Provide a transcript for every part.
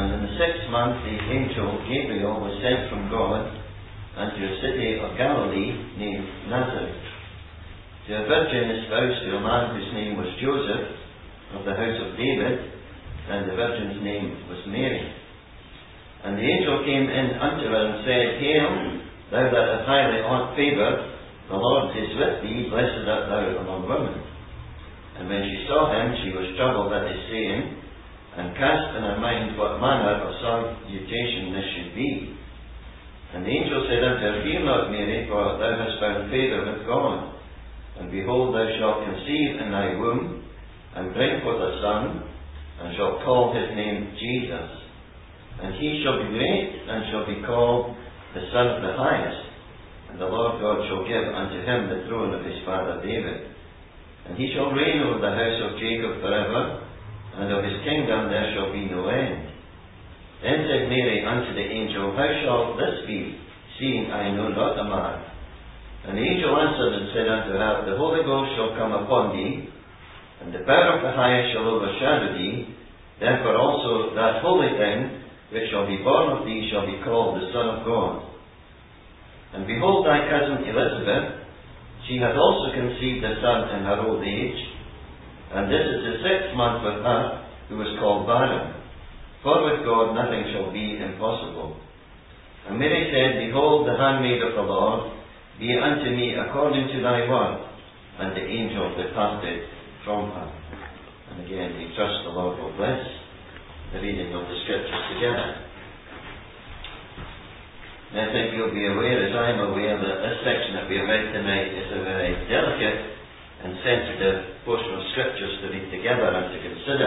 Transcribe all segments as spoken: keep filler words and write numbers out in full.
And in the sixth month the angel Gabriel was sent from God unto a city of Galilee named Nazareth, to a virgin espoused to a man whose name was Joseph, of the house of David, and the virgin's name was Mary. And the angel came in unto her and said, Hail, thou that art highly favoured, the Lord is with thee, blessed art thou among women. And when she saw him, she was troubled at his saying, and cast in her mind what manner of salutation this should be. And the angel said unto her, Fear not, Mary, for thou hast found favour with God. And behold, thou shalt conceive in thy womb, and bring forth a son, and shalt call his name Jesus. And he shall be great, and shall be called the Son of the Highest. And the Lord God shall give unto him the throne of his father David. And he shall reign over the house of Jacob forever, and of his kingdom there shall be no end. Then said Mary unto the angel, How shall this be, seeing I know not a man? And the angel answered and said unto her, The Holy Ghost shall come upon thee, and the power of the Highest shall overshadow thee. Therefore also that holy thing which shall be born of thee shall be called the Son of God. And behold, thy cousin Elizabeth, she hath also conceived a son in her old age, and this is the sixth month with her, who was called barren. For with God nothing shall be impossible. And Mary said, Behold, the handmaid of the Lord, be it unto me according to thy word. And the angel departed from her. And again, we trust the Lord will bless the reading of the Scriptures together. And I think you'll be aware, as I am aware, that this section that we have read tonight is a very delicate and sensitive portion of Scriptures to read together and to consider.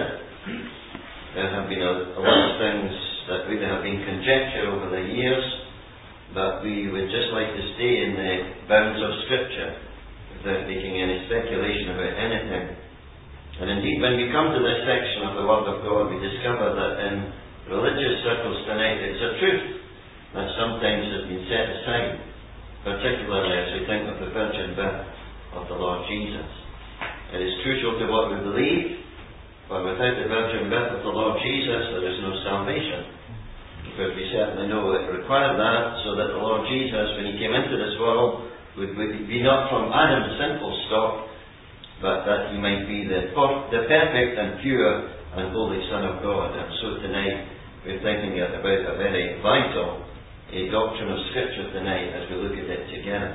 There have been a, a lot of things that really have been conjecture over the years, but we would just like to stay in the bounds of Scripture without making any speculation about anything. And indeed, when we come to this section of the Word of God, we discover that in religious circles tonight it's a truth that sometimes has been set aside, particularly as we think of the virgin birth of the Lord Jesus. It is crucial to what we believe, for without the virgin birth of the Lord Jesus there is no salvation. Because we certainly know it required that, so that the Lord Jesus, when he came into this world, would, would be not from Adam's sinful stock, but that he might be the, the perfect and pure and holy Son of God. And so tonight we're thinking about a very vital a doctrine of Scripture tonight as we look at it together.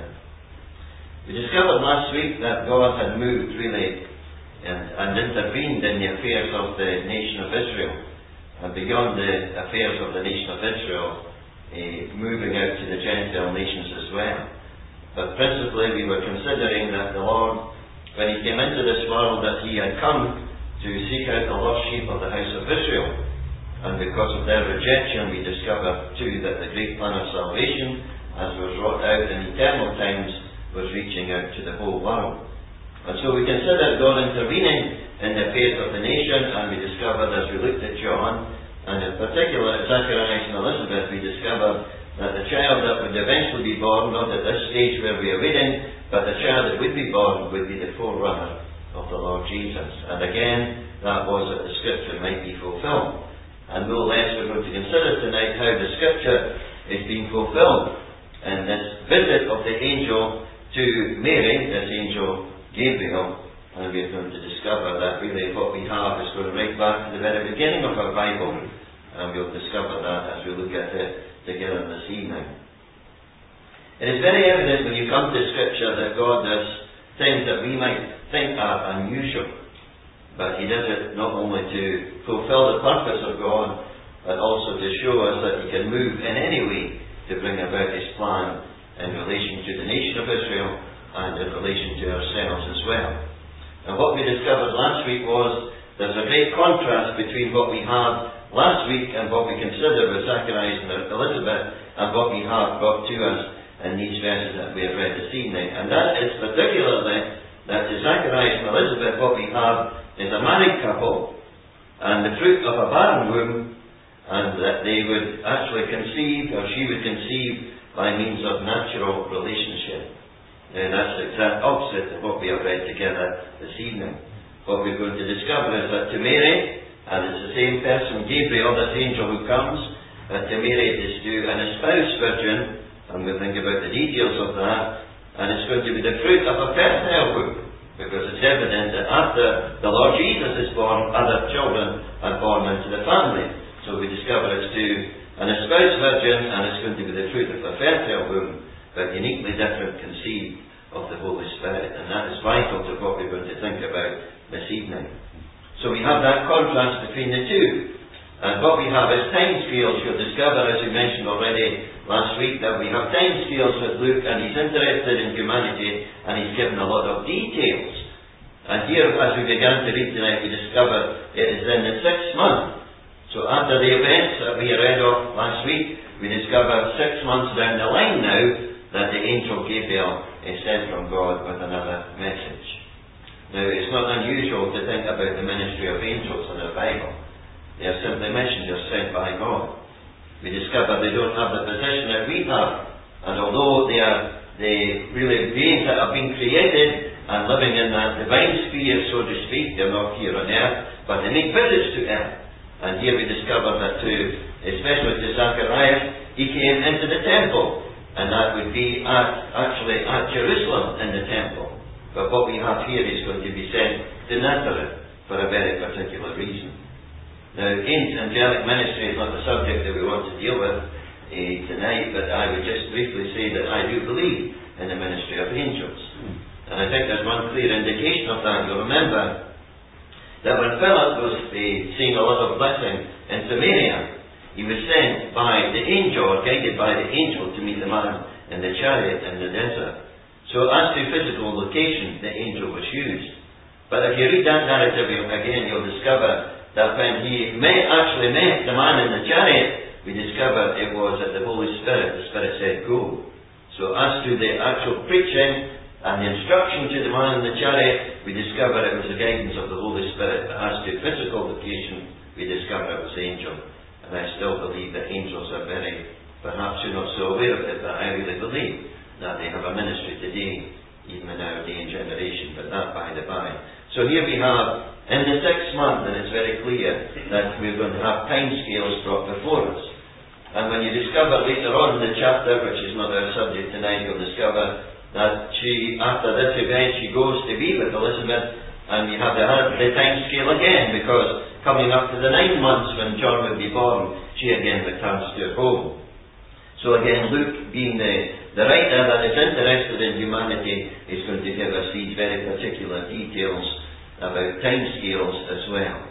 We discovered last week that God had moved really and, and intervened in the affairs of the nation of Israel, and beyond the affairs of the nation of Israel, uh, moving out to the Gentile nations as well. But principally we were considering that the Lord, when he came into this world, that he had come to seek out the lost sheep of the house of Israel. And because of their rejection, we discover too that the great plan of salvation, as was wrought out in eternal times, was reaching out to the whole world. And so we consider God intervening in the affairs of the nation, and we discovered as we looked at John, and in particular at Zacharias and Elizabeth, we discovered that the child that would eventually be born, not at this stage where we are reading, but the child that would be born would be the forerunner of the Lord Jesus. And again, that was that the Scripture might be fulfilled. And no less we're going to consider tonight how the Scripture is being fulfilled in this visit of the angel to Mary, this angel Gabriel. And we're going to discover that really what we have is going right back to the very beginning of our Bible. And we'll discover that as we look at it together this evening. It is very evident when you come to Scripture that God does things that we might think are unusual. But he does it not only to fulfill the purpose of God, but also to show us that he can move in any way to bring about his plan in relation to the nation of Israel and in relation to ourselves as well. And what we discovered last week was there's a great contrast between what we had last week and what we consider with Zacharias and Elizabeth and what we have brought to us in these verses that we have read this evening. And that is particularly that to Zacharias and Elizabeth what we have is a married couple and the fruit of a barren womb, and that they would actually conceive, or she would conceive, by means of natural relationship. And that's the exact opposite of what we have read together this evening. What we're going to discover is that to Mary, And it's the same person, Gabriel, this angel who comes uh, to Mary to do an espoused virgin, and we'll think about the details of that, and it's going to be the fruit of a fertile womb, because it's evident that after the Lord Jesus is born, other children are born into the family. So we discover it's to an espoused virgin, and it's going to be the fruit of a fertile womb, but uniquely different, conceived of the Holy Spirit. And that is vital to what we're going to think about this evening. So we have that contrast between the two. And what we have is time scales. You'll discover, as we mentioned already last week, that we have time scales with Luke, and he's interested in humanity, and he's given a lot of details. And here, as we began to read tonight, we discover it is in the sixth month. So after the events that we read of last week, we discover six months down the line now that the angel Gabriel is sent from God with another message. Now, it's not unusual to think about the ministry of angels in the Bible. They are simply messengers sent by God. We discover they don't have the position that we have, and although they are the really beings that have been created and living in that divine sphere, so to speak, they're not here on earth, but they make visits to earth. And here we discover that to, especially to Zacharias, he came into the temple, and that would be at, actually at Jerusalem in the temple. But what we have here is going to be sent to Nazareth for a very particular reason. Now, angelic ministry is not the subject that we want to deal with uh, tonight, but I would just briefly say that I do believe in the ministry of angels. And I think there's one clear indication of that. You'll remember that when Philip was uh, seeing a lot of blessing in Samaria, he was sent by the angel, or guided by the angel, to meet the man in the chariot in the desert. So as to physical location, the angel was used. But if you read that narrative again, you'll discover that when he met, actually met the man in the chariot, we discover it was at the Holy Spirit. The Spirit said, go. So as to the actual preaching and the instruction to the man in the chariot, we discover it was the guidance of the Holy Spirit. But as to physical location, we discover it was the angel. And I still believe that angels are very, perhaps you're not so aware of it, but I really believe that they have a ministry today, even in our day and generation, but that by the by. So here we have, in the sixth month, and it's very clear that we're going to have time scales brought before us. And when you discover later on in the chapter, which is not our subject tonight, you'll discover that she, after this event, she goes to be with Elizabeth, and you have the, the time scale again, because coming up to the nine months when John would be born, she again returns to her home. So again, Luke, being the, the writer that is interested in humanity, is going to give us these very particular details about time scales as well.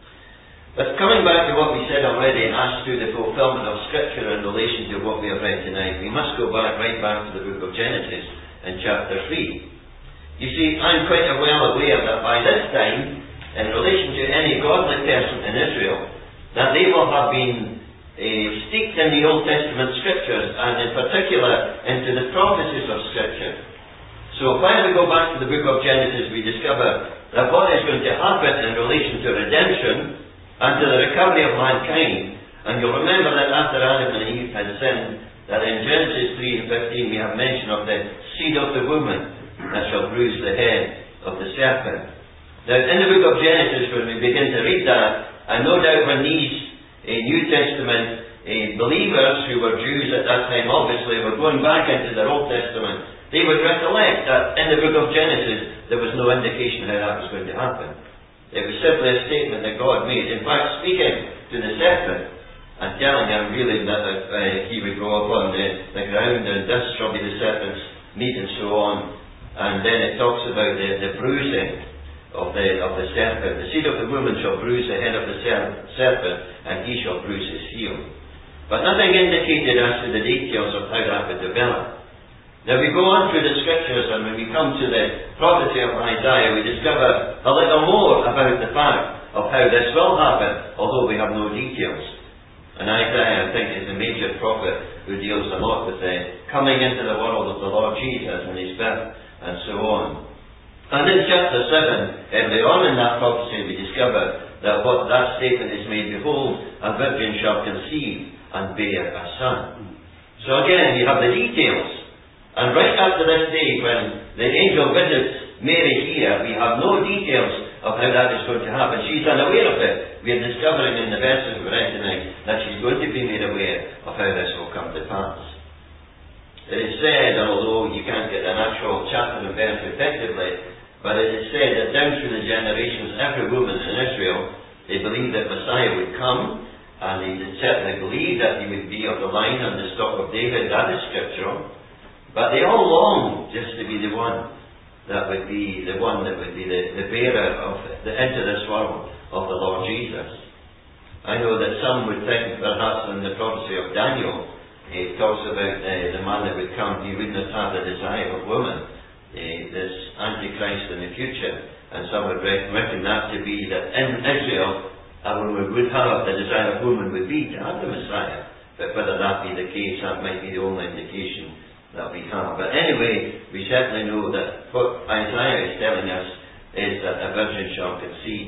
But coming back to what we said already as to the fulfillment of Scripture in relation to what we have read tonight, we must go back right back to the book of Genesis in chapter three. You see, I'm quite well aware that by this time, in relation to any godly person in Israel, that they will have been uh, steeped in the Old Testament Scriptures, and in particular into the prophecies of Scripture. So when we go back to the book of Genesis, we discover that what is going to happen in relation to redemption and to the recovery of mankind. And you'll remember that after Adam and Eve had sinned, that in Genesis three and fifteen we have mention of the seed of the woman that shall bruise the head of the serpent. Now, in the book of Genesis, when we begin to read that, and no doubt when these uh, New Testament uh, believers who were Jews at that time, obviously, were going back into their Old Testament, they would recollect that in the book of Genesis there was no indication how that was going to happen. It was simply a statement that God made. In fact, speaking to the serpent and telling him really that uh, he would go up on the, the ground, and this shall be the serpent's meat, and so on. And then it talks about the, the bruising of the, of the serpent. The seed of the woman shall bruise the head of the serpent, and he shall bruise his heel. But nothing indicated as to the details of how that would develop. Now we go on through the Scriptures, and when we come to the prophecy of Isaiah, we discover a little more about the fact of how this will happen, although we have no details. And Isaiah, I think, is a major prophet who deals a lot with the coming into the world of the Lord Jesus and his birth, and so on. And in chapter seven, early on in that prophecy, we discover that what that statement is made, behold, a virgin shall conceive and bear a son. So again, you have the details. And right after this day, when the angel visits Mary here, we have no details of how that is going to happen. She's unaware of it. We are discovering in the verses we read tonight that she's going to be made aware of how this will come to pass. It is said, and although you can't get an actual chapter and verse effectively, but it is said that down through the generations, every woman in Israel, they believed that Messiah would come, and they did certainly believe that he would be of the line and the stock of David. That is scriptural. But they all longed just to be the one that would be the one that would be the, the bearer of the, into this world of the Lord Jesus. I know that some would think perhaps in the prophecy of Daniel, it talks about uh, the man that would come, he would not have the desire of woman, uh, this Antichrist in the future. And some would reckon that to be that in Israel a woman would have the desire of woman would be to have the Messiah. But whether that be the case, that might be the only indication that we have. But anyway, we certainly know that what Isaiah is telling us is that a virgin shall conceive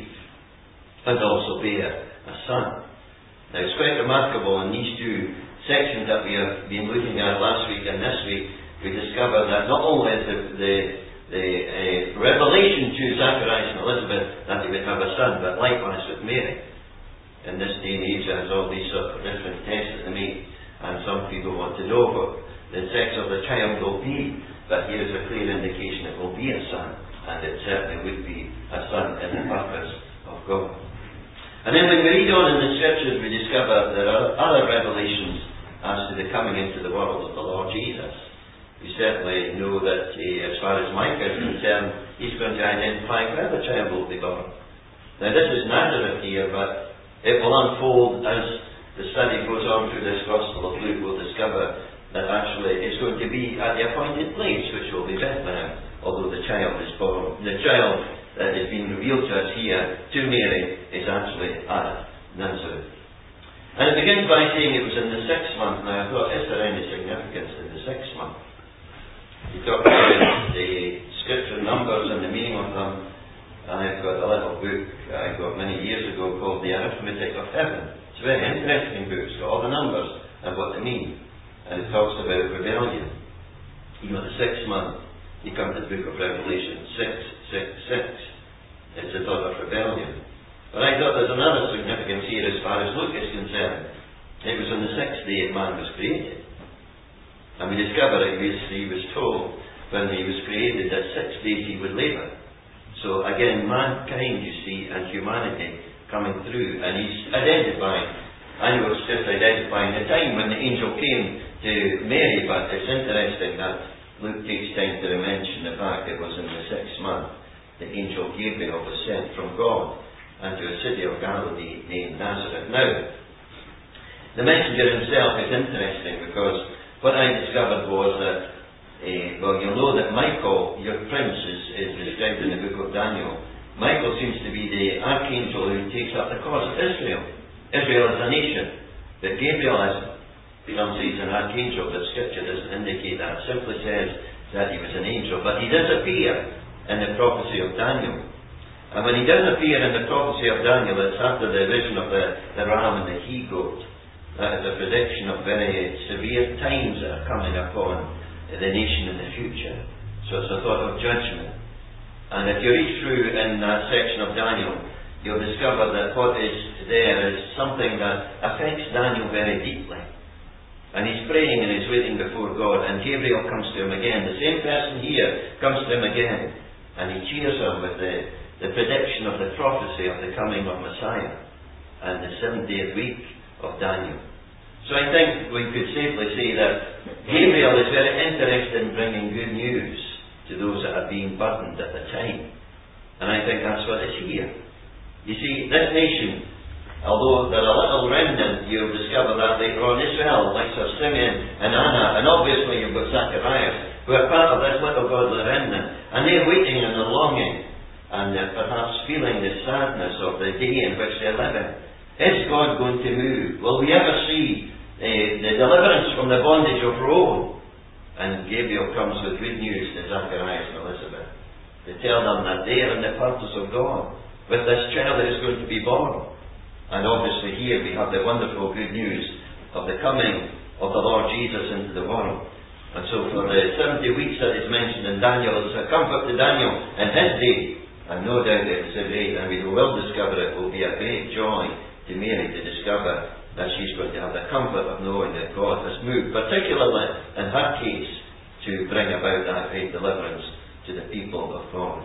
and also bear a son. Now it's quite remarkable in these two sections that we have been looking at last week and this week, we discover that not only is the, the, the uh, revelation to Zacharias and Elizabeth that they would have a son, but likewise with Mary. In this day and age, there's all these sort of different tests that they make, and some people want to know what the sex of the child will be, but here is a clear indication it will be a son, and it certainly would be a son in the purpose of God. And then when we read on in the scriptures, we discover there are other revelations as to the coming into the world of the Lord Jesus. We certainly know that uh, as far as Micah is concerned, he's going to identify where the child will be born. Now this is Nazareth here, but it will unfold as the study goes on through this Gospel of Luke. We'll discover that actually it's going to be at the appointed place, which will be Bethlehem, although the child is born. The child that is being revealed to us here, to Mary, is actually at Nazareth. And it begins by saying it was in the sixth month. Now I thought, is there any significance in the sixth month? You talk about the scripture numbers and the meaning of them. I've got a little book I got many years ago called The Arithmetic of Heaven. It's a very interesting book. It's got all the numbers and what they mean. And it talks about rebellion. You know, the sixth month, you come to the book of Revelation, six, six, six. It's a thought of rebellion. But I thought there's another significance here as far as Luke is concerned. It was on the sixth day that man was created. And we discover that he was told when he was created that six days he would labour. So again, mankind, you see, and humanity coming through, and he's identifying. I know it's just identifying the time when the angel came to Mary, but it's interesting that Luke takes time to mention the fact it was in the sixth month the angel Gabriel was sent from God unto a city of Galilee named Nazareth. Now, the messenger himself is interesting because what I discovered was that Uh, well, you'll know that Michael, your prince, is, is described in the book of Daniel. Michael seems to be the archangel who takes up the cause of Israel. Israel is a nation, but Gabriel isn't. You don't see he's an archangel, but Scripture doesn't indicate that. It simply says that he was an angel. But he does appear in the prophecy of Daniel. And when he does appear in the prophecy of Daniel, it's after the vision of the, the ram and the he-goat. That is a prediction of very severe times that are coming upon the nation in the future. So it's a thought of judgment. And if you read through in that section of Daniel, you'll discover that what is there is something that affects Daniel very deeply. And he's praying and he's waiting before God, and Gabriel comes to him again. The same person here comes to him again, and he cheers him with the, the prediction of the prophecy of the coming of Messiah and the seventieth week of Daniel. So I think we could safely say that Gabriel is very interested in bringing good news to those that are being burdened at the time. And I think that's what is here. You see, this nation, although they're a little remnant, you'll discover that later on, Israel, like Sir Simeon and Anna, and obviously you've got Zacharias, who are part of this little godly remnant. And they're waiting and they're longing, and they're perhaps feeling the sadness of the day in which they're living. Is God going to move? Will we ever see Uh, the deliverance from the bondage of Rome? And Gabriel comes with good news to Zacharias and Elizabeth to tell them that they are in the purpose of God with this child that is going to be born. And obviously here we have the wonderful good news of the coming of the Lord Jesus into the world. And so for the seventy weeks that is mentioned in Daniel, it's a comfort to Daniel in his day And no doubt it was a great, and we will discover it will be a great joy to Mary to discover that she's going to have the comfort of knowing that God has moved, particularly in her case, to bring about that great deliverance to the people of God.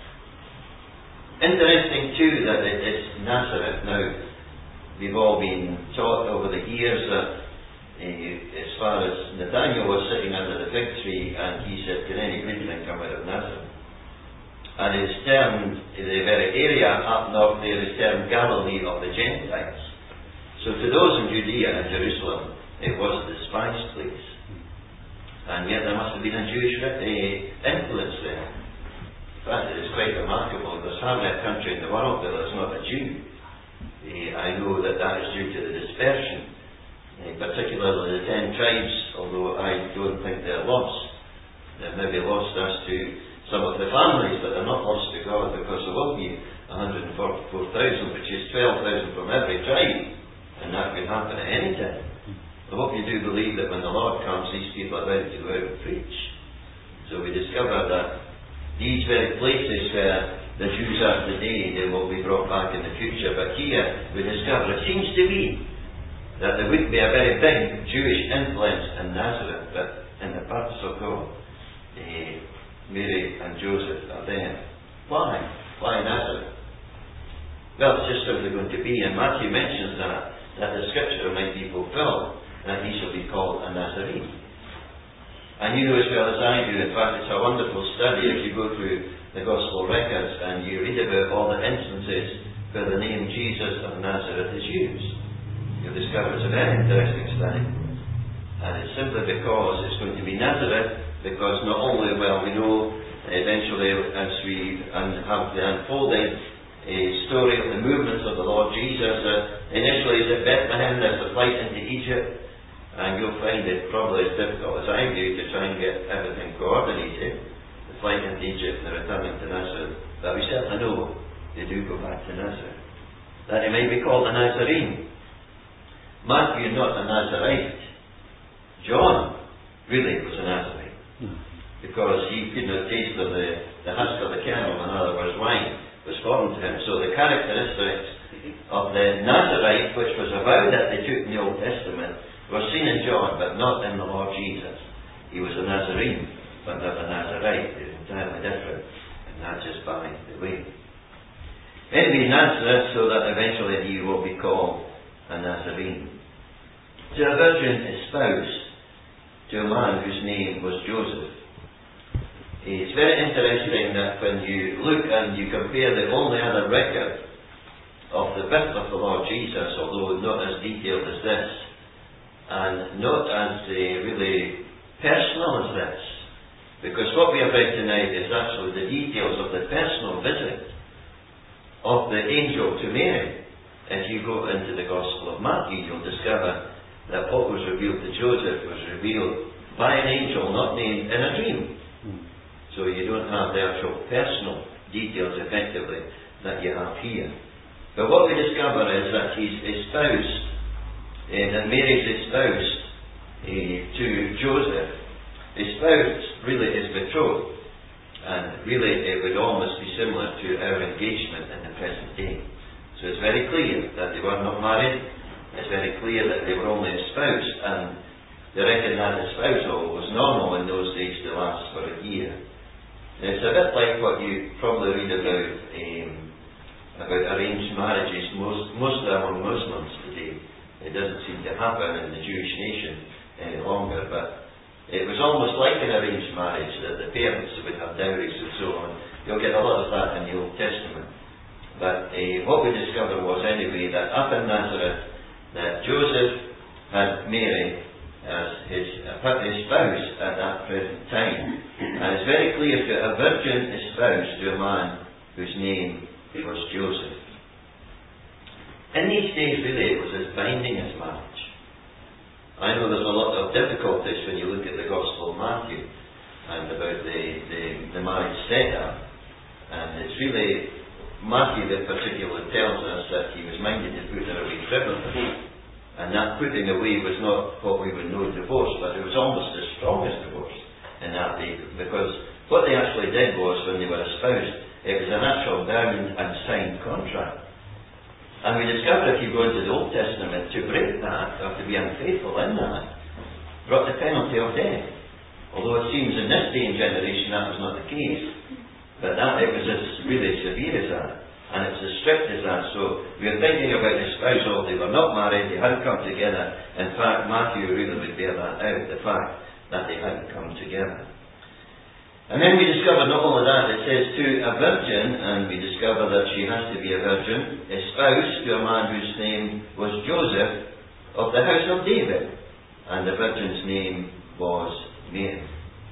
Interesting too that it is Nazareth. Now, we've all been taught over the years that uh, as far as Nathaniel was sitting under the fig tree and he said, "Can any good thing come out of Nazareth?" And it's termed, the very area up north there is termed Galilee of the Gentiles. So to those in Judea and Jerusalem, it was a despised place. And yet there must have been a Jewish uh, influence there. In fact, it is quite remarkable. There's hardly a country in the world where there's not a Jew. Uh, I know that that is due to the dispersion, uh, particularly the ten tribes, although I don't think they're lost. They're maybe lost as to some of the families, but they're not lost to God, because there will be one hundred forty-four thousand, which is twelve thousand from every tribe. And that could happen at any time. I hope you do believe that when the Lord comes, these people are ready to go out and preach. So we discover that these very places where the Jews are today, they will be brought back in the future. But here we discover, it seems to be, that there would be a very big Jewish influence in Nazareth, but in the purpose of God, uh, Mary and Joseph are there. Why? Why Nazareth? Well, it's just how they're going to be, and Matthew mentions that. That the scripture might be fulfilled, that he shall be called a Nazarene. And you know as well as I do, in fact it's a wonderful study if you go through the Gospel records and you read about all the instances where the name Jesus of Nazareth is used. You'll discover it's a very interesting study. And it's simply because it's going to be Nazareth, because not only, well, we know eventually as we have the unfolding a story of the movements of the Lord Jesus. Uh, initially is at Bethlehem, there's a flight into Egypt, and you'll find it probably as difficult as I do to try and get everything coordinated. The flight into Egypt and the returning to Nazareth. But we certainly know they do go back to Nazareth. That he may be called a Nazarene. Matthew not a Nazarite. John really was a Nazarene. Because he could not taste of the, the husk of the kernel, in other words, wine was foreign to him. So the characteristics of the Nazarite, which was a vow that they took in the Old Testament, were seen in John, but not in the Lord Jesus. He was a Nazarene, but not a Nazarite. They're entirely different, and that's just by the way. Maybe Nazareth, so that eventually he will be called a Nazarene. To a virgin espoused to a man whose name was Joseph. It's very interesting that when you look and you compare the only other record of the birth of the Lord Jesus, although not as detailed as this, and not as uh, really personal as this, because what we have read tonight is actually the details of the personal visit of the angel to Mary. If you go into the Gospel of Matthew, you'll discover that what was revealed to Joseph was revealed by an angel not named in a dream. So you don't have the actual personal details effectively that you have here. But what we discover is that he's espoused, uh, that Mary's espoused uh, to Joseph. Espoused really is betrothed, and really it would almost be similar to our engagement in the present day. So it's very clear that they were not married. It's very clear that they were only espoused, and they reckon that espousal was normal in those days to last for a year. It's a bit like what you probably read about um, about arranged marriages, most, mostly among Muslims today. It doesn't seem to happen in the Jewish nation any longer, but it was almost like an arranged marriage, that the parents would have dowries and so on. You'll get a lot of that in the Old Testament. But uh, what we discovered was anyway that up in Nazareth, that Joseph had Mary as his, uh, his spouse at that present time. And it's very clear that a virgin espoused to a man whose name was Joseph. In these days, really, it was as binding as marriage. I know there's a lot of difficulties when you look at the Gospel of Matthew and about the, the, the marriage setup. And it's really, Matthew in particular tells us that he was minded to put her away privily. And that putting away was not what we would know divorce, but it was almost as strong as divorce in that day, because what they actually did was, when they were espoused, It was an actual bound and signed contract. And we discover if you go into the Old Testament, to break that, or to be unfaithful in that, brought the penalty of death. Although it seems in this day and generation that was not the case. But that, it was as really severe as that. And it's as strict as that. So we are thinking about the spousal. They were not married, they hadn't come together. In fact, Matthew really would bear that out, the fact that they hadn't come together. And then we discover not only that, it says to a virgin, and we discover that she has to be a virgin, espoused to a man whose name was Joseph, of the house of David. And the virgin's name was Mary.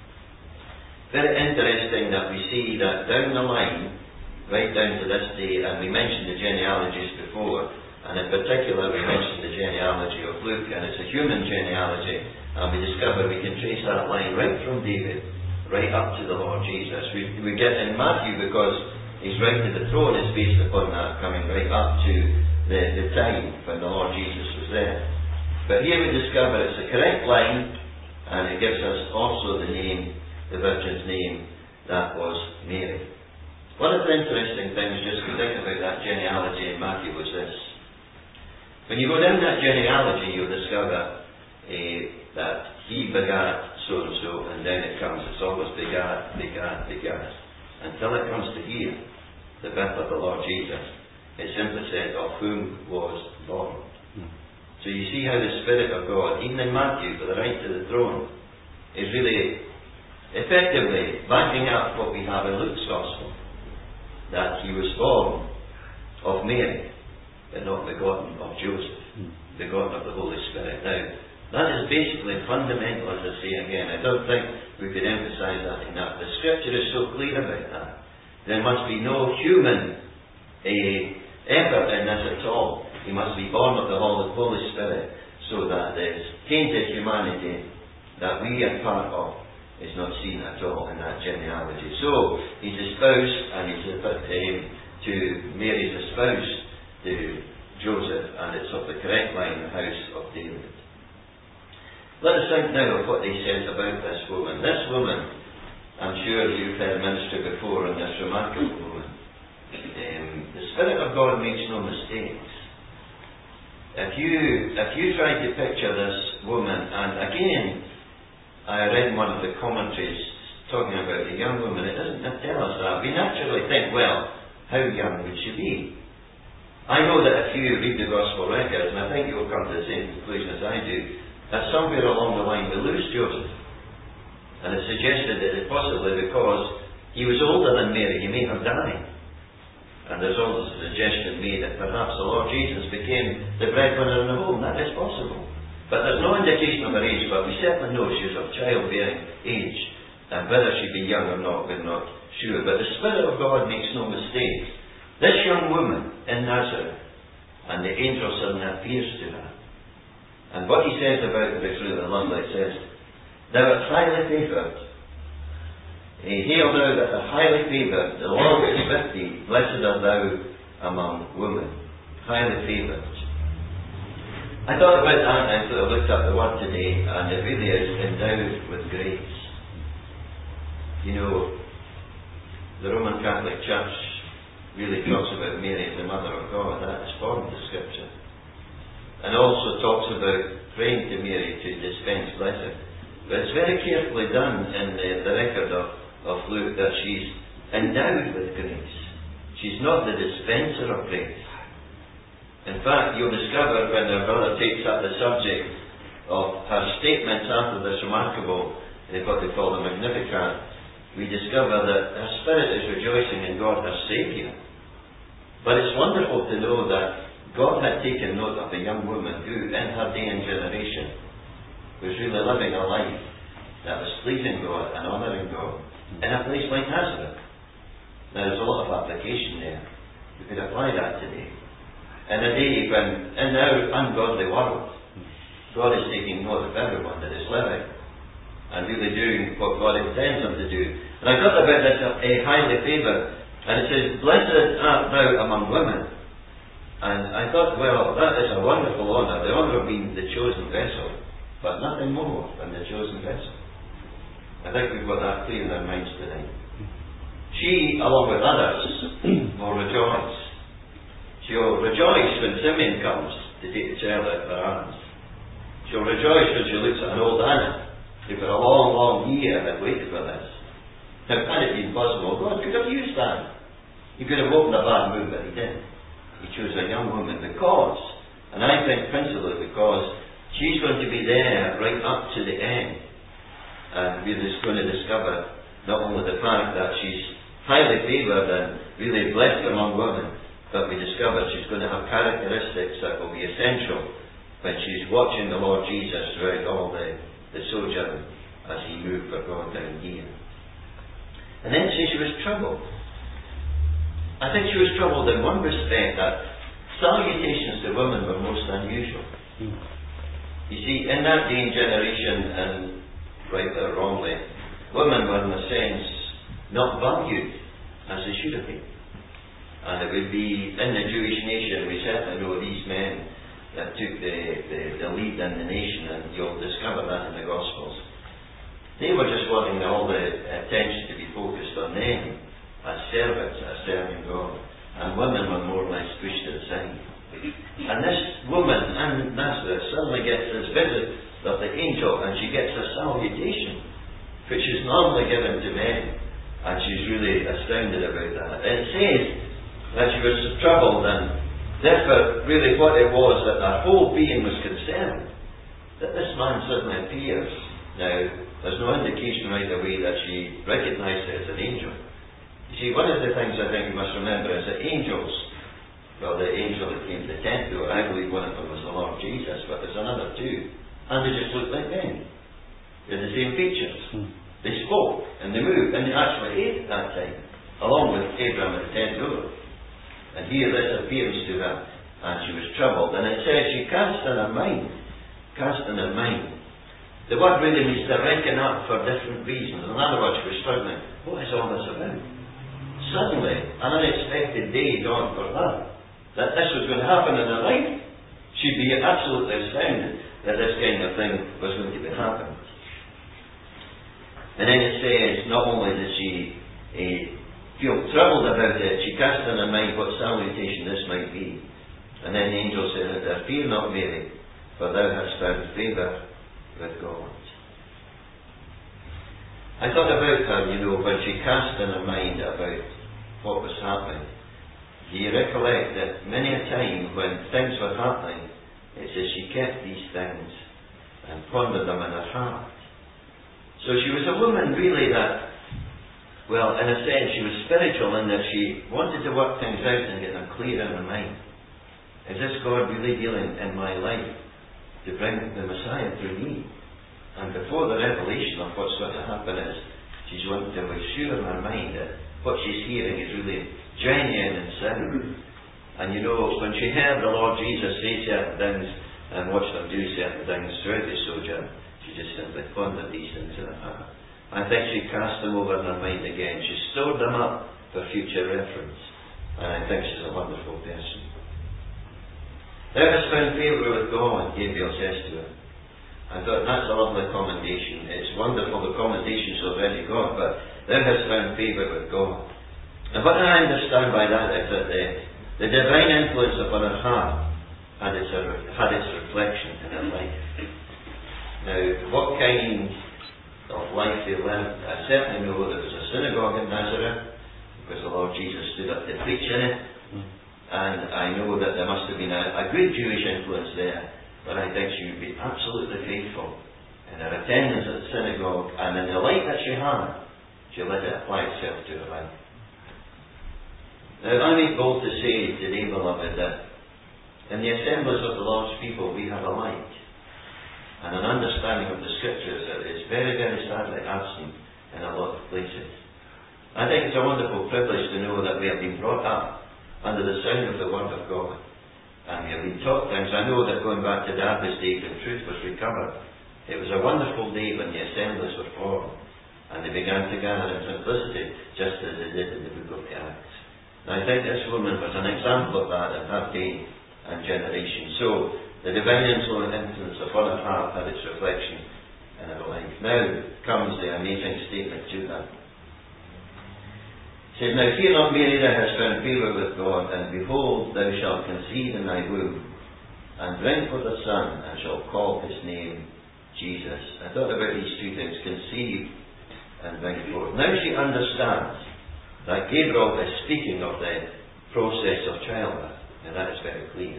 Very interesting that we see that down the line, right down to this day, and we mentioned the genealogies before, and in particular we mentioned the genealogy of Luke, and it's a human genealogy, and we discover we can trace that line right from David, right up to the Lord Jesus. We, we get in Matthew, because his right to the throne is based upon that, coming right up to the, the time when the Lord Jesus was there. But here we discover it's the correct line, and it gives us also the name, the Virgin's name, that was Mary. One of the interesting things, just to think about that genealogy in Matthew, was this. When you go down that genealogy, you'll discover uh, that he begat so-and-so, and then it comes, it's always begat, begat, begat. Until it comes to here, the birth of the Lord Jesus, it simply said, of whom was born. Hmm. So you see how the Spirit of God, even in Matthew, for the right to the throne, is really effectively backing up what we have in Luke's Gospel, that he was born of Mary, but not begotten of Joseph, hmm. begotten of the Holy Spirit. Now, that is basically fundamental, as I say again. I don't think we could emphasise that enough. The Scripture is so clear about that. There must be no human uh, effort in this at all. He must be born of the Holy Spirit, so that this tainted humanity that we are part of is not seen at all in that genealogy. So, he's espoused, and he's um, to Mary's espoused to Joseph, and it's of the correct line, the house of David. Let us think now of what he says about this woman. This woman, I'm sure you've heard minister before on this remarkable woman. Um, the Spirit of God makes no mistakes. If you if you try to picture this woman, and again, I read in one of the commentaries talking about the young woman, it doesn't tell us that. We naturally think, well, how young would she be? I know that if you read the Gospel records, and I think you'll come to the same conclusion as I do, that somewhere along the line we lose Joseph. And it's suggested that it possibly because he was older than Mary, he may have died. And there's always a suggestion made that perhaps the Lord Jesus became the breadwinner in the home. That is possible. But there's no indication of her age, but we certainly know she was of childbearing age. And whether she be young or not, we're not sure. But the Spirit of God makes no mistakes. This young woman in Nazareth, and the angel suddenly appears to her. And what he says about her is really lovely. It says, thou art highly favoured. Hail thou that art highly favoured, the Lord is with thee, blessed art thou among women. Highly favoured. I thought about that, and I sort of looked up the word today, and it really is endowed with grace. You know, the Roman Catholic Church really talks about Mary as the Mother of God. That is formed the Scripture. And also talks about praying to Mary to dispense blessing. But it's very carefully done in the, the record of, of Luke that she's endowed with grace. She's not the dispenser of grace. In fact, you'll discover when our brother takes up the subject of her statements after this remarkable, what they call the Magnificat, we discover that her spirit is rejoicing in God, her Saviour. But it's wonderful to know that God had taken note of a young woman who, in her day and generation, was really living a life that was pleasing God and honouring God in a place like Nazareth. Now, there's a lot of application there. We could apply that today. In a day when, in our ungodly world, God is taking note of everyone that is living and really doing what God intends them to do. And I thought about this, a highly favoured, and it says, blessed art thou among women. And I thought, well, that is a wonderful honour, the honour of being the chosen vessel, but nothing more than the chosen vessel. I think we've got that clear in our minds tonight. she, along with others, will rejoice. She'll rejoice when Simeon comes to take the child out of her arms. She'll rejoice when she looks at an old Anna, who for a long, long year had waited for this. Now, had it been possible, God could have used that. He could have opened a bad move, but he didn't. He chose a young woman because, and I think principally because, she's going to be there right up to the end. And we're just going to discover not only the fact that she's highly favoured and really blessed among women, but we discover she's going to have characteristics that will be essential when she's watching the Lord Jesus throughout all the, the sojourn as he moved for God down here. And then see, she was troubled. I think she was troubled in one respect, that salutations to women were most unusual. You see, in that day and generation, and rightly or wrongly, women were in a sense not valued as they should have been. And it would be, in the Jewish nation, we certainly know these men that took the, the, the lead in the nation, and you'll discover that in the Gospels. They were just wanting all the attention to be focused on them as servants, as serving God. And women were more or less pushed to the side. And this woman in Nazareth suddenly gets this visit of the angel, and she gets a salutation, which is normally given to men. And she's really astounded about that. And it says that she was troubled, and therefore, really what it was, that her whole being was concerned that this man suddenly appears. Now, there's no indication right away that she recognised it as an angel. You see, one of the things I think you must remember is that angels, well, the angel that came to the tent door, I believe one of them was the Lord Jesus, but there's another two, and they just looked like men. They had the same features. Hmm. They spoke, and they moved, and they actually ate at that time, along with Abraham at the tent door. And here this appears to her, and she was troubled. And it says she cast in her mind, cast in her mind. The word really means to reckon up for different reasons. In other words, she was struggling. What is all this about? Suddenly, an unexpected day dawned for her, that this was going to happen in her life. She'd be absolutely astounded that this kind of thing was going to be happening. And then it says, not only did she uh, feel troubled about it, she cast in her mind what salutation this might be. And then the angel said unto her, fear not, Mary, for thou hast found favour with God. I thought about her, you know, when she cast in her mind about what was happening. Do you recollect that many a time when things were happening, it says she kept these things and pondered them in her heart. So she was a woman really that, well, in a sense, she was spiritual in that she wanted to work things out and get them clear in her mind. Is this God really dealing in my life to bring the Messiah to me? And before the revelation of what's going to happen is, she's wanting to assure in her mind that what she's hearing is really genuine and sound. And you know, when she heard the Lord Jesus say certain things and watched them do certain things throughout the sojourn, she just simply pondered these things in her heart. I think she cast them over in her mind again. She stored them up for future reference. And I think she's a wonderful person. Thou hast found favour with God, Gabriel says to her. I thought that's a lovely commendation. It's wonderful the commendation's already got, but thou hast found favour with God. And what I understand by that is that the, the divine influence upon her heart had its, had its reflection in her life. Now, what kind of life they lived, I certainly know there was a synagogue in Nazareth, because the Lord Jesus stood up to preach in it, and I know that there must have been a, a good Jewish influence there, but I think she would be absolutely faithful in her attendance at the synagogue, and in the light that she had, she let it apply itself to her life. Now, I make bold to say today, beloved, that in the assemblies of the Lord's people we have a light and an understanding of the Scriptures that is very, very sadly absent in a lot of places. I think it's a wonderful privilege to know that we have been brought up under the sound of the Word of God, and we have been taught things. I know that going back to Darby's day when truth was recovered, it was a wonderful day when the assemblies were formed and they began to gather in simplicity, just as they did in the book of the Acts. And I think this woman was an example of that in her day and generation. So the divine influence upon her heart had its reflection in her life. Now comes the amazing statement to her. It says, Now fear not, Mary, thou hast found favour with God, and behold, thou shalt conceive in thy womb, and bring forth a son, and shalt call his name Jesus. I thought about these two things, conceive and bring forth. Now she understands that Gabriel is speaking of the process of childbirth, and that is very clear.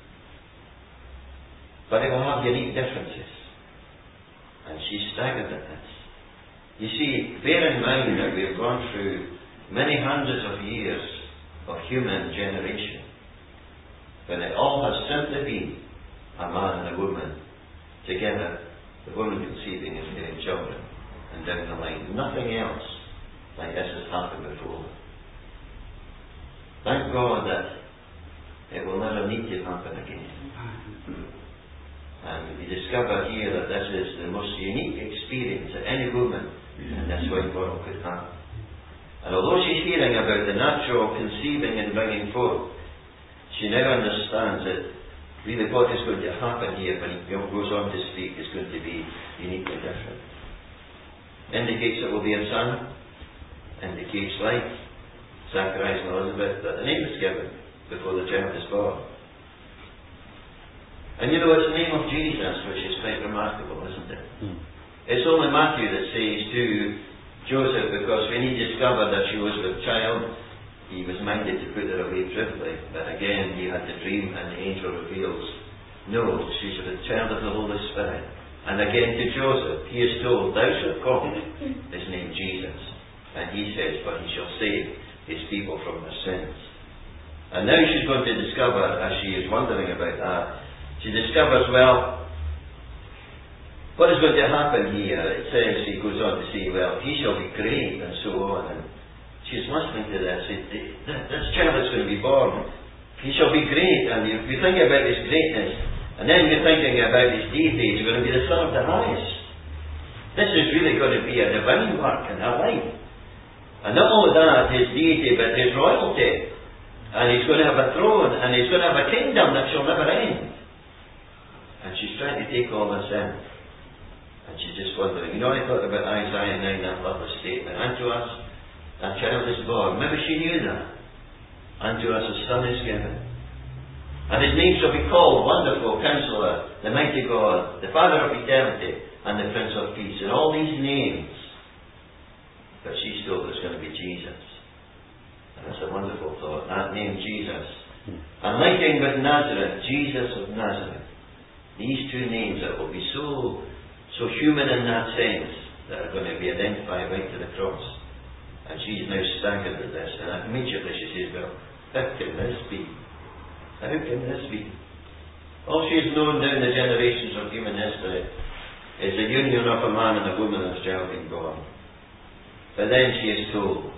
But it will have unique differences, and she's staggered at this. You see, bear in mind that we have gone through many hundreds of years of human generation, when it all has simply been a man and a woman together, the woman conceiving and bearing children, and down the line. Nothing else like this has happened before. Thank God that it will never need to happen again. And we discover here that this is the most unique experience that any woman in this wide world could have. And although she's hearing about the natural conceiving and bringing forth, she now understands that really what is going to happen here when he goes on to speak is going to be uniquely different. Indicates it will be a son, indicates life. Zacharias and Elizabeth, that the name is given before the child is born. And you know, it's the name of Jesus, which is quite remarkable, isn't it? Mm. It's only Matthew that says to Joseph, because when he discovered that she was with child, he was minded to put her away privily. But again, he had the dream, and the angel reveals, no, she's the child of the Holy Spirit. And again to Joseph, he is told, thou shalt call his name Jesus. And he says, but he shall save his people from their sins. And now she's going to discover, as she is wondering about that, she discovers, well, what is going to happen here? It says, he goes on to say, well, he shall be great, and so on. And she's listening to this. It, it, this child is going to be born. He shall be great, and you, you think about his greatness, and then you're thinking about his deity. He's going to be the Son of the Highest. This is really going to be a divine work in her life. And not only that, his deity, but his royalty. And he's going to have a throne, and he's going to have a kingdom that shall never end. And she's trying to take all this in. And she's just wondering, you know, I thought about Isaiah nine, that lovely statement. Unto us a child is born. Maybe she knew that. Unto us a son is given. And his name shall be called Wonderful Counselor, the Mighty God, the Father of Eternity, and the Prince of Peace. And all these names. But she's told it's going to be Jesus. And that's a wonderful thought. That name, Jesus. And liking with Nazareth, Jesus of Nazareth. These two names that will be so so human in that sense, that are going to be identified right to the cross. And she's now staggered at this, and immediately she says, well, how can this be? How can this be? All she has known down the generations of human history is the union of a man and a woman and a child being born. But then she is told,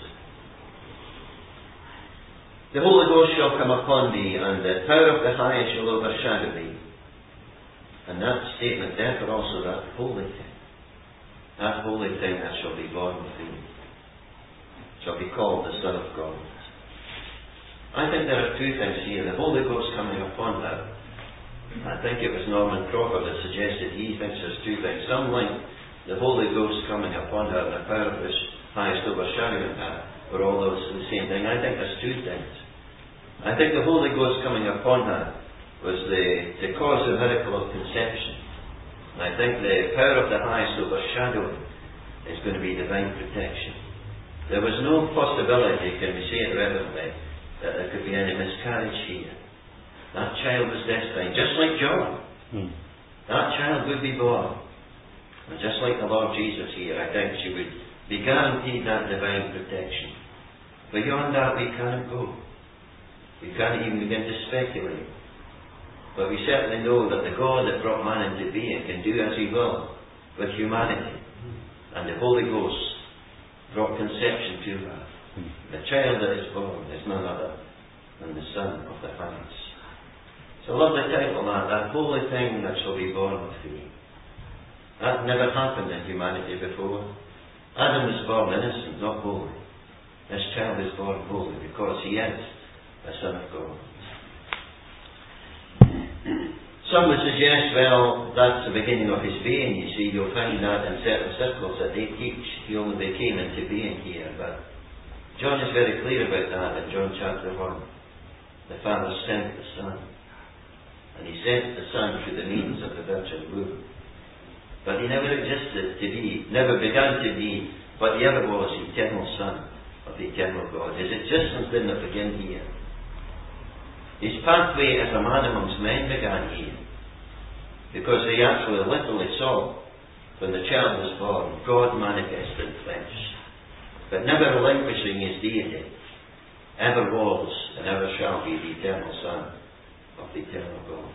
the Holy Ghost shall come upon thee, and the power of the Highest shall overshadow thee. And that statement, therefore also that holy thing, that holy thing that shall be born of thee, shall be called the Son of God. I think there are two things here. The Holy Ghost coming upon her. I think it was Norman Crawford that suggested he thinks there's two things. Some link the Holy Ghost coming upon her and the power of the Highest overshadowing her were all those the same thing. I think there's two things. I think the Holy Ghost coming upon her was the, the cause the miracle of conception. And I think the power of the Highest overshadowing is going to be divine protection. There was no possibility, can we say it reverently, that there could be any miscarriage here. That child was destined, just like John. Hmm. That child would be born. And just like the Lord Jesus here, I think she would be guaranteed that divine protection. Beyond that, we can't go. We can't even begin to speculate. But we certainly know that the God that brought man into being can do as he will with humanity. And the Holy Ghost brought conception to her. The child that is born is none other than the Son of the Highest. It's a lovely title, that, that holy thing that shall be born of thee. That never happened in humanity before. Adam was born innocent, not holy. This child is born holy because he is the Son of God. Some would suggest, well, that's the beginning of his being. You see, you'll find that in certain circles that they teach he only came into being here. But John is very clear about that in John chapter one. The Father sent the Son. And he sent the Son through the means of the Virgin womb. But he never existed to be, never began to be, but he ever was the eternal Son of the eternal God. His existence did not begin here. His pathway as a man amongst men began here. Because they actually literally saw, when the child was born, God manifested in flesh. But never relinquishing his deity, ever was and ever shall be the eternal Son of the eternal God.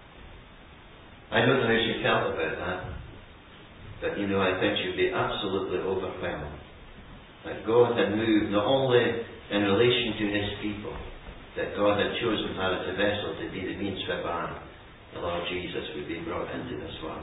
I don't know how she felt about that, but you know, I think she'd be absolutely overwhelmed that God had moved not only in relation to his people, that God had chosen her as a vessel to be the means whereby the Lord Jesus would be brought into this world.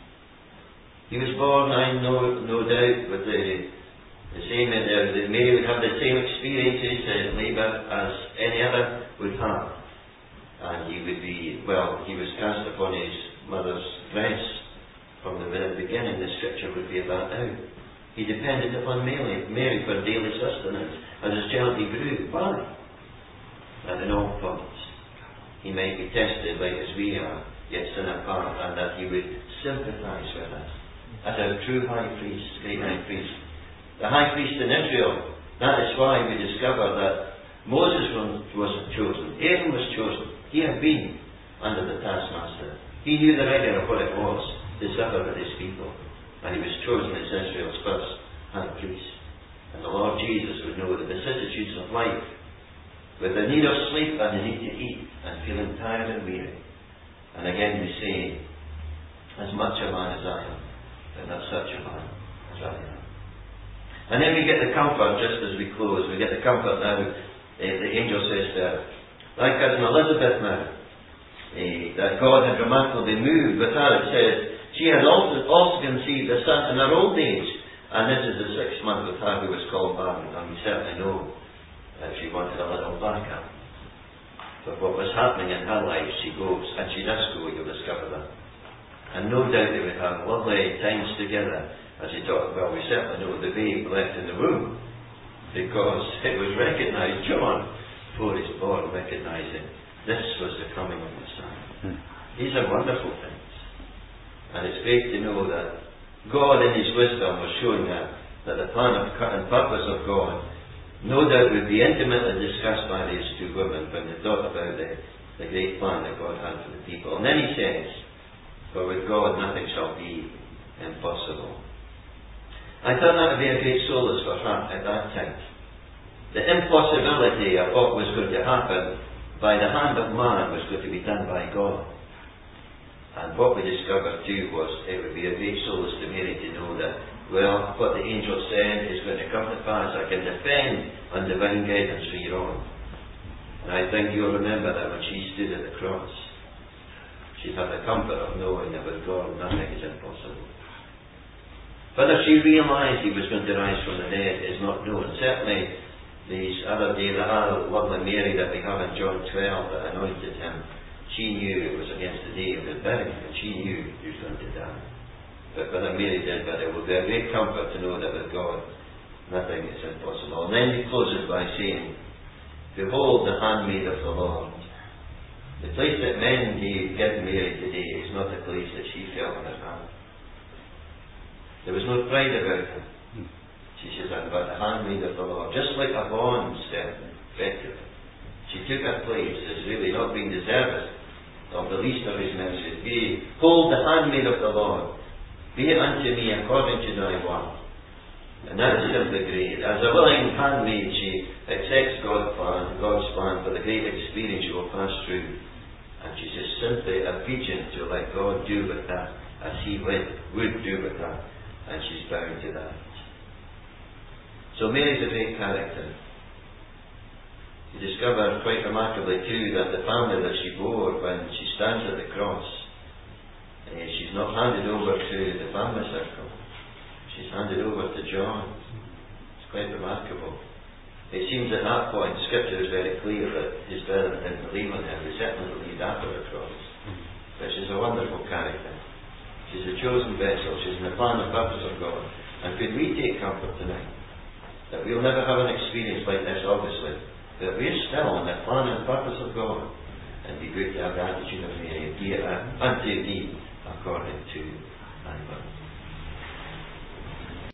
He was born, I know, no doubt, with the, the same, uh, that Mary would have the same experiences in labour as any other would have. And he would be, well, he was cast upon his mother's breast from the very beginning. The scripture would be about now. He depended upon Mary, Mary for daily sustenance as his child he grew. Why? That in all points he might be tested like as we are, yet sin apart, and that he would sympathise with us as a true high priest, great high priest. The high priest in Israel. That is why we discover that Moses wasn't chosen. Aaron was chosen. He had been under the taskmaster. He knew the rigour of what it was to suffer with his people. And he was chosen as Israel's first high priest. And the Lord Jesus would know the vicissitudes of life, with the need of sleep and the need to eat, and feeling tired and weary. And again we say, as much a man as I am, and not such a man as I am. And then we get the comfort, just as we close, we get the comfort now. Uh, the angel says there, like cousin Elizabeth now, uh, that God had remarkably moved with her. It says, she had also, also conceived a son in her old age, and this is the sixth month with her who was called barren. And we certainly know that she wanted a little backup. But what was happening in her life, she goes, and she does go, you'll discover that. And no doubt they would have lovely times together as he talked. Well, we certainly know the babe left in the womb, because it was recognised, John, before he's born, recognising this was the coming of the Son. Hmm. These are wonderful things. And it's great to know that God in his wisdom was showing that, that the plan of, and purpose of God no doubt would be intimately discussed by these two women when they thought about the, the great plan that God had for the people. And then he says, for with God nothing shall be impossible. I thought that would be a great solace for her at that time. The impossibility of what was going to happen by the hand of man was going to be done by God. And what we discovered too was it would be a great solace to Mary to know that, well, what the angel said is going to come to pass. I can depend on divine guidance for your own. And I think you'll remember that when she stood at the cross, she had the comfort of knowing that with God nothing is impossible. Whether she realised he was going to rise from the dead is not known. Certainly, these other days, the other lovely Mary that we have in John twelve that anointed him, she knew it was against the day of his burial, and she knew he was going to die. But whether Mary did, but it will be a great comfort to know that with God nothing is impossible. And then he closes by saying, behold the handmaid of the Lord. The place that men give Mary today is not the place that she felt in her heart. There was no pride about her. She says, I'm but the handmaid of the Lord. Just like a bond servant, effectively. She took her place as really not being deserving of the least of his ministers. Behold the handmaid of the Lord. Be it unto me according to thy word. And that is simply great. As a willing handmaid, she accepts God's plan, God's plan for the great experience she will pass through. And she's just simply obedient to let God do with her as he would, would do with her. And she's bound to that. So Mary's a great character. You discover quite remarkably too that the family that she bore when she stands at the cross, uh, she's not handed over to the family circle. She's handed over to John. It's quite remarkable. It seems at that point, Scripture is very clear that his brethren didn't believe on him. They certainly believed after the cross. But she's a wonderful character. She's a chosen vessel. She's in the plan and purpose of God. And could we take comfort tonight that we'll never have an experience like this, obviously, but we're still in the plan and purpose of God, and be great to have the attitude of the idea, and to agree according